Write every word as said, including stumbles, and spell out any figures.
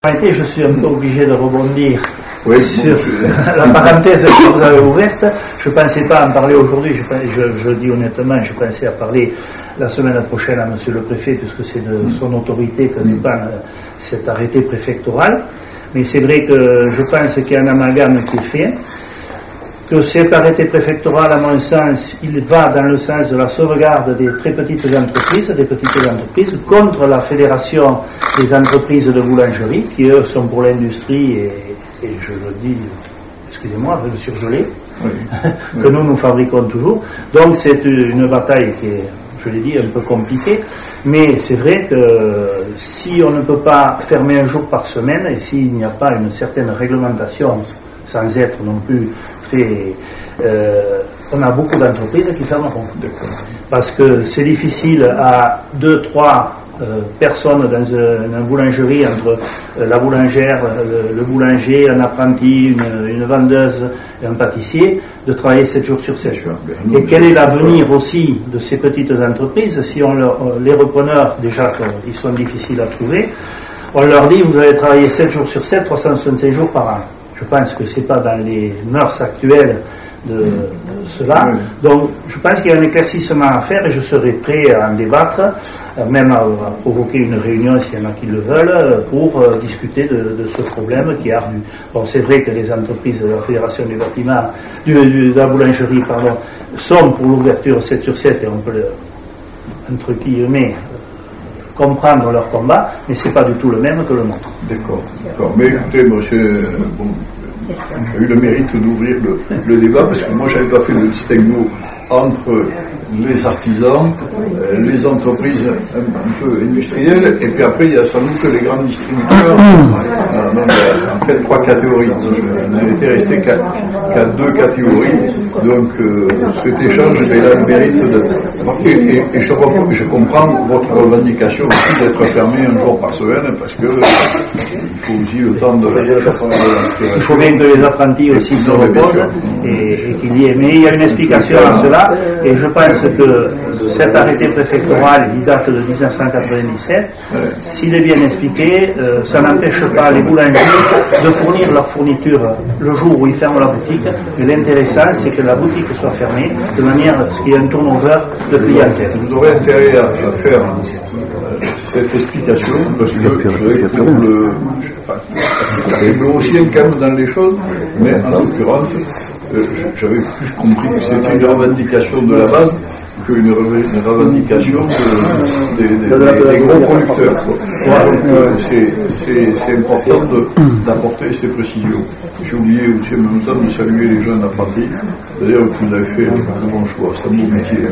réalité, je suis un peu obligé de rebondir oui, sur bon, je... la parenthèse que vous avez ouverte. Je ne pensais pas en parler aujourd'hui, je, je, je dis honnêtement, je pensais à parler la semaine prochaine à Monsieur le Préfet, puisque c'est de son autorité que dépend cet arrêté préfectoral. Mais c'est vrai que je pense qu'il y a un amalgame qui est fait, que cet arrêté préfectoral, à mon sens, il va dans le sens de la sauvegarde des très petites entreprises, des petites entreprises, contre la Fédération des entreprises de boulangerie, qui eux sont pour l'industrie, et, et je le dis, excusez-moi, le surgelé, oui. que nous, nous fabriquons toujours. Donc c'est une bataille qui est, je l'ai dit, un peu compliquée, mais c'est vrai que si on ne peut pas fermer un jour par semaine, et s'il n'y a pas une certaine réglementation, sans être non plus très... Euh, on a beaucoup d'entreprises qui fermeront. Parce que c'est difficile à deux, trois euh, personnes dans une, une boulangerie, entre euh, la boulangère, le, le boulanger, un apprenti, une, une vendeuse et un pâtissier, de travailler sept jours sur sept. Et quel est l'avenir aussi de ces petites entreprises si on leur, les repreneurs, déjà ils sont difficiles à trouver, on leur dit vous allez travailler sept jours sur sept, trois cent soixante-cinq jours par an. Je pense que ce n'est pas dans les mœurs actuelles de, de cela. Donc, je pense qu'il y a un éclaircissement à faire et je serai prêt à en débattre, même à, à provoquer une réunion s'il y en a qui le veulent, pour euh, discuter de, de ce problème qui est ardu. Bon, c'est vrai que les entreprises de la Fédération du bâtiment, du, du, de la boulangerie, pardon, sont pour l'ouverture sept sur sept et on peut, le, entre guillemets, comprendre leur combat, mais ce n'est pas du tout le même que le nôtre. D'accord, d'accord. Mais écoutez, monsieur, bon, j'ai eu le mérite d'ouvrir le, le débat, parce que moi, je n'avais pas fait le distinguo entre les artisans, les entreprises un, un peu industrielles, et puis après, il y a sans doute les grands distributeurs. Alors, donc, en fait, trois catégories. Je n'ai été resté qu'à, qu'à deux catégories. Donc, euh, cet échange, j'ai là le mérite de... Et, et, et je, je comprends votre revendication aussi d'être fermé un jour par semaine, parce que euh, il faut aussi le temps de... Il faut bien que les apprentis aussi se reposent, et, et qu'il y ait... Mais il y a une explication à cela, et je pense que cet arrêté préfectoral, il date de dix-neuf cent quatre-vingt-dix-sept. S'il est bien expliqué, euh, ça n'empêche pas les boulangers de fournir leur fourniture le jour où ils ferment la boutique. Mais l'intéressant, c'est que la boutique soit fermée, de manière à ce qu'il y ait un turnover de clientèle. Vous aurez intérêt à, à faire euh, cette explication, parce que je pour le... Je sais pas, mais aussi un calme dans les choses, mais en l'occurrence, euh, j'avais plus compris que c'était une revendication de la base qu'une une revendication de, de, de, de, des gros producteurs. Donc euh, c'est important d'apporter ces précisions. J'ai oublié aussi en même temps de saluer les jeunes apprentis, c'est-à-dire que vous avez fait un bon choix, c'est un beau métier.